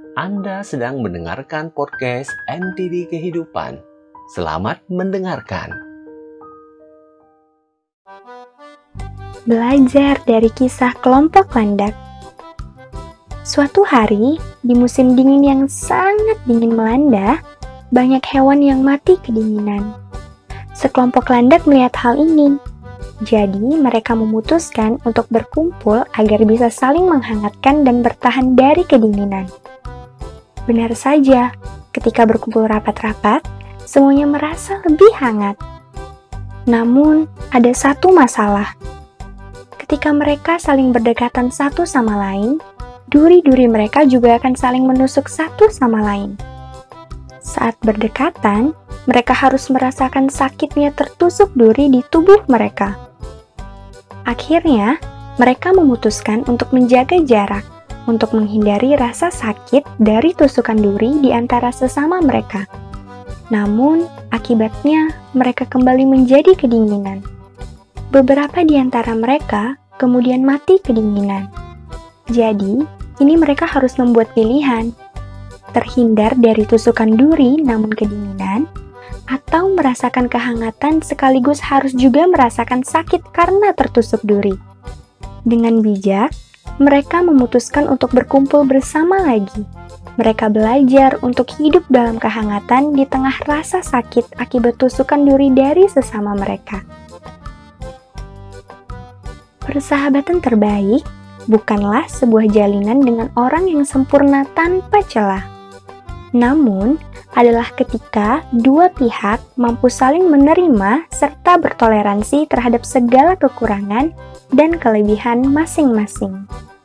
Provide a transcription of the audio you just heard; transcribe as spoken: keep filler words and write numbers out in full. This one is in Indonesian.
Anda sedang mendengarkan podcast M T D Kehidupan. Selamat mendengarkan. Belajar dari kisah kelompok landak. Suatu hari, di musim dingin yang sangat dingin melanda, banyak hewan yang mati kedinginan. Sekelompok landak melihat hal ini. Jadi, mereka memutuskan untuk berkumpul agar bisa saling menghangatkan dan bertahan dari kedinginan. Benar saja, ketika berkumpul rapat-rapat, semuanya merasa lebih hangat. Namun, ada satu masalah. Ketika mereka saling berdekatan satu sama lain, duri-duri mereka juga akan saling menusuk satu sama lain. Saat berdekatan, mereka harus merasakan sakitnya tertusuk duri di tubuh mereka. Akhirnya, mereka memutuskan untuk menjaga jarak, untuk menghindari rasa sakit dari tusukan duri di antara sesama mereka. Namun, akibatnya mereka kembali menjadi kedinginan. Beberapa di antara mereka kemudian mati kedinginan. Jadi, ini mereka harus membuat pilihan, terhindar dari tusukan duri namun kedinginan, atau merasakan kehangatan sekaligus harus juga merasakan sakit karena tertusuk duri. Dengan bijak, mereka memutuskan untuk berkumpul bersama lagi. Mereka belajar untuk hidup dalam kehangatan di tengah rasa sakit akibat tusukan duri dari sesama mereka. Persahabatan terbaik bukanlah sebuah jalinan dengan orang yang sempurna tanpa celah. Namun, adalah ketika dua pihak mampu saling menerima serta bertoleransi terhadap segala kekurangan dan kelebihan masing-masing.